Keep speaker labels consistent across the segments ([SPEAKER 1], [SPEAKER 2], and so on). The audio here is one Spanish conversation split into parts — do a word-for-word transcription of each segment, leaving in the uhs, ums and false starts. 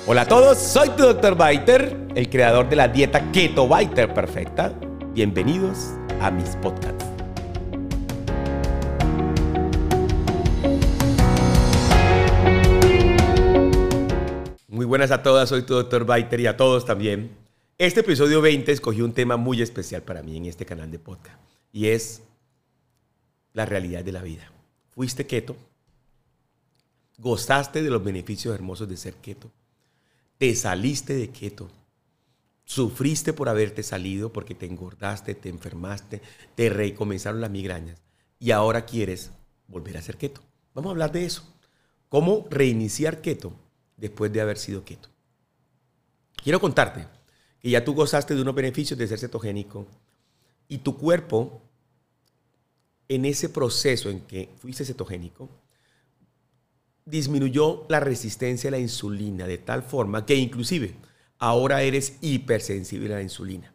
[SPEAKER 1] Hola a todos, soy tu doctor Biter, el creador de la dieta Keto Biter Perfecta. Bienvenidos a mis podcasts. Muy buenas a todas, soy tu doctor Biter y a todos también. Este episodio veinte escogí un tema muy especial para mí en este canal de podcast y es la realidad de la vida. ¿Fuiste keto? ¿Gozaste de los beneficios hermosos de ser keto? ¿Te saliste de keto? ¿Sufriste por haberte salido porque te engordaste, te enfermaste, te recomenzaron las migrañas y ahora quieres volver a ser keto? Vamos a hablar de eso. ¿Cómo reiniciar keto después de haber sido keto? Quiero contarte que ya tú gozaste de unos beneficios de ser cetogénico y tu cuerpo, en ese proceso en que fuiste cetogénico, disminuyó la resistencia a la insulina de tal forma que inclusive ahora eres hipersensible a la insulina.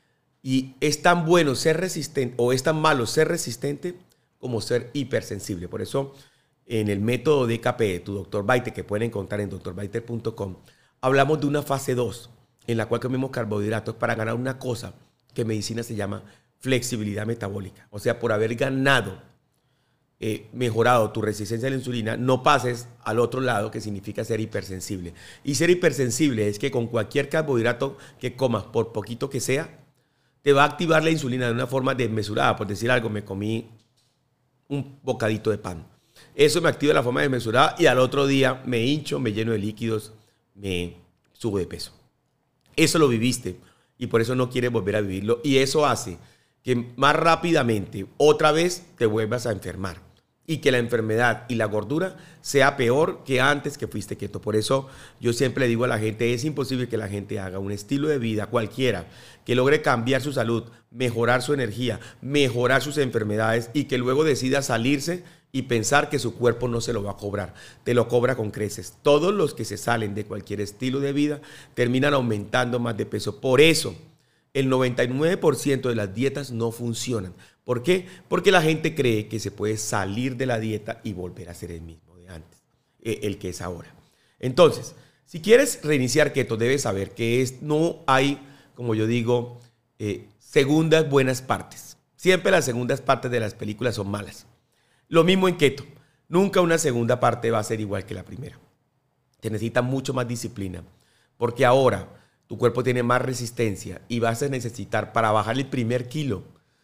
[SPEAKER 1] Y es tan bueno ser resistente o es tan malo ser resistente como ser hipersensible. Por eso en el método D K P de tu doctor Biter, que pueden encontrar en doctor biter punto com, hablamos de una fase dos en la cual comemos carbohidratos para ganar una cosa que en medicina se llama flexibilidad metabólica. O sea, por haber ganado Eh, mejorado tu resistencia a la insulina, no pases al otro lado, que significa ser hipersensible. Y ser hipersensible es que con cualquier carbohidrato que comas, por poquito que sea, te va a activar la insulina de una forma desmesurada. Por decir algo, me comí un bocadito de pan. Eso me activa de la forma desmesurada y al otro día me hincho, me lleno de líquidos, me subo de peso. Eso lo viviste y por eso no quieres volver a vivirlo. Y eso hace que más rápidamente otra vez te vuelvas a enfermar. Y que la enfermedad y la gordura sea peor que antes que fuiste keto. Por eso yo siempre le digo a la gente, es imposible que la gente haga un estilo de vida cualquiera que logre cambiar su salud, mejorar su energía, mejorar sus enfermedades y que luego decida salirse y pensar que su cuerpo no se lo va a cobrar. Te lo cobra con creces. Todos los que se salen de cualquier estilo de vida terminan aumentando más de peso. Por eso el noventa y nueve por ciento de las dietas no funcionan. ¿Por qué? Porque la gente cree que se puede salir de la dieta y volver a ser el mismo de antes, el que es ahora. Entonces, si quieres reiniciar keto, debes saber que es, no hay, como yo digo, eh, segundas buenas partes. Siempre las segundas partes de las películas son malas. Lo mismo en keto. Nunca una segunda parte va a ser igual que la primera. Te necesita mucho más disciplina, porque ahora tu cuerpo tiene más resistencia y vas a necesitar, para bajar el primer kilo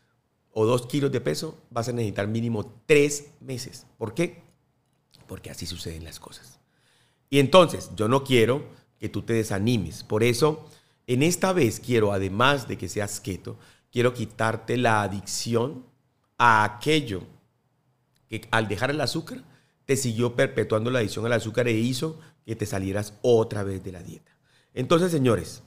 [SPEAKER 1] o dos kilos de peso, vas a necesitar mínimo tres meses. ¿Por qué? Porque así suceden las cosas. Y entonces, yo no quiero que tú te desanimes. Por eso, en esta vez quiero, además de que seas keto, quiero quitarte la adicción a aquello que al dejar el azúcar te siguió perpetuando la adicción al azúcar e hizo que te salieras otra vez de la dieta. Entonces, señores,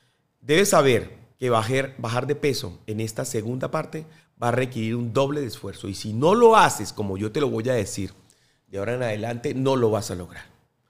[SPEAKER 1] debes saber que bajar, bajar de peso en esta segunda parte va a requerir un doble de esfuerzo. Y si no lo haces como yo te lo voy a decir, de ahora en adelante no lo vas a lograr.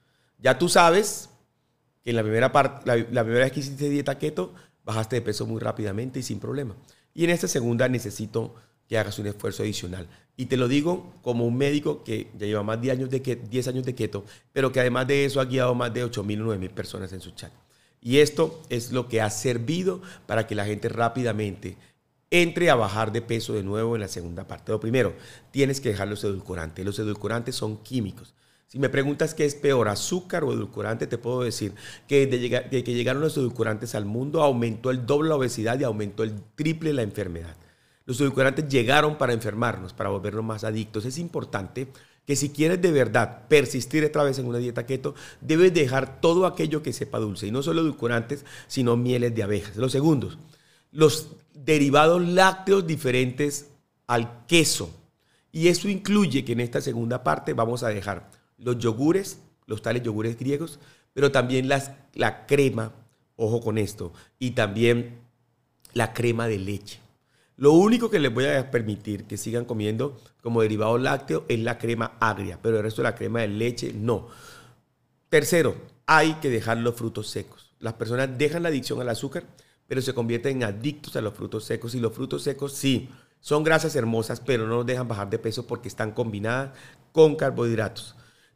[SPEAKER 1] Ya tú sabes que en la primera, parte, la, la primera vez que hiciste dieta keto, bajaste de peso muy rápidamente y sin problema. Y en esta segunda necesito que hagas un esfuerzo adicional. Y te lo digo como un médico que ya lleva más de años de keto, diez años de keto, pero que además de eso ha guiado más de ocho mil, nueve mil personas en su chat. Y esto es lo que ha servido para que la gente rápidamente entre a bajar de peso de nuevo en la segunda parte. Lo primero, tienes que dejar los edulcorantes. Los edulcorantes son químicos. Si me preguntas qué es peor, azúcar o edulcorante, te puedo decir que desde que llegaron los edulcorantes al mundo aumentó el doble la obesidad y aumentó el triple la enfermedad. Los edulcorantes llegaron para enfermarnos, para volvernos más adictos. Es importante que si quieres de verdad persistir otra vez en una dieta keto, debes dejar todo aquello que sepa dulce. Y no solo edulcorantes, sino mieles de abejas. Los segundos, los derivados lácteos diferentes al queso. Y eso incluye que en esta segunda parte vamos a dejar los yogures, los tales yogures griegos, pero también las, la crema, ojo con esto, y también la crema de leche. Lo único que les voy a permitir que sigan comiendo como derivado lácteo es la crema agria, pero el resto de la crema de leche no. Tercero, hay que dejar los frutos secos. Las personas dejan la adicción al azúcar, pero se convierten en adictos a los frutos secos. Y los frutos secos sí, son grasas hermosas, pero no nos dejan bajar de peso porque están combinadas con carbohidratos.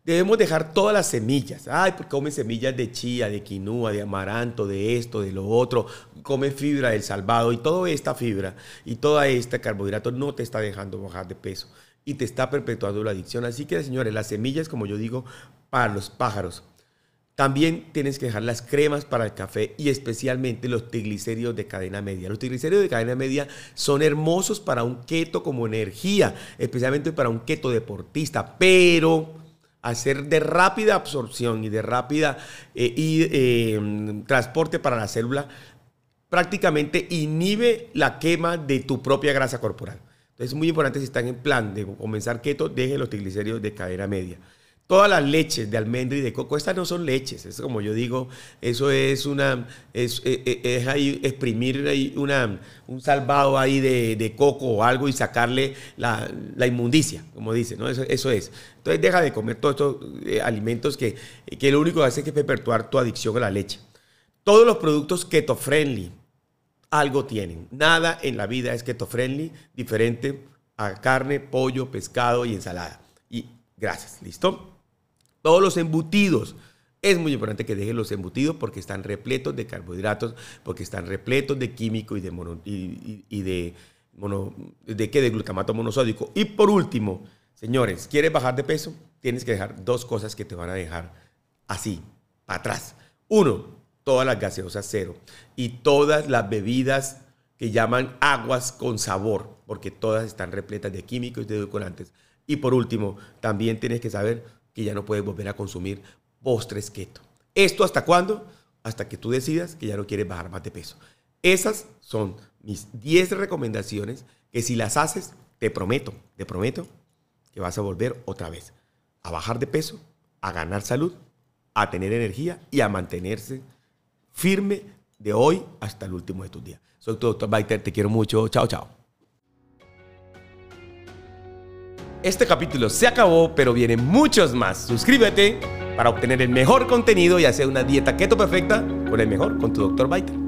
[SPEAKER 1] Debemos dejar todas las semillas. Ay, porque come semillas de chía, de quinua, de amaranto, de esto, de lo otro. Come fibra del salvado y toda esta fibra y toda esta carbohidrato no te está dejando bajar de peso y te está perpetuando la adicción. Así que, señores, las semillas, como yo digo, para los pájaros. También tienes que dejar las cremas para el café y especialmente los triglicéridos de cadena media. Los triglicéridos de cadena media son hermosos para un keto como energía, especialmente para un keto deportista, pero al ser de rápida absorción y de rápida eh, y, eh, transporte para la célula, prácticamente inhibe la quema de tu propia grasa corporal. Entonces es muy importante, si están en plan de comenzar keto, dejen los triglicéridos de cadena media. Todas las leches de almendra y de coco, estas no son leches, es como yo digo, eso es una, es, es, es ahí exprimir ahí una, un salvado ahí de, de coco o algo y sacarle la, la inmundicia, como dicen, ¿no? Eso, eso es. Entonces deja de comer todos estos eh, alimentos que, que lo único que hace es perpetuar tu adicción a la leche. Todos los productos keto friendly algo tienen. Nada en la vida es keto friendly diferente a carne, pollo, pescado y ensalada. Y gracias, ¿listo? Todos los embutidos. Es muy importante que dejen los embutidos porque están repletos de carbohidratos, porque están repletos de químicos y de, mono, y, y, y de, mono, de, ¿qué? de glutamato monosódico. Y por último, señores, ¿quieres bajar de peso? Tienes que dejar dos cosas que te van a dejar así, para atrás. Uno, todas las gaseosas cero y todas las bebidas que llaman aguas con sabor, porque todas están repletas de químicos y de edulcorantes. Y por último, también tienes que saber que ya no puedes volver a consumir postres keto. ¿Esto hasta cuándo? Hasta que tú decidas que ya no quieres bajar más de peso. Esas son mis diez recomendaciones que si las haces, te prometo, te prometo que vas a volver otra vez a bajar de peso, a ganar salud, a tener energía y a mantenerse firme de hoy hasta el último de tus días. Soy tu doctor Baiter, te quiero mucho. Chao, chao. Este capítulo se acabó, pero vienen muchos más. Suscríbete para obtener el mejor contenido y hacer una dieta keto perfecta con el mejor, con tu doctor Baiter.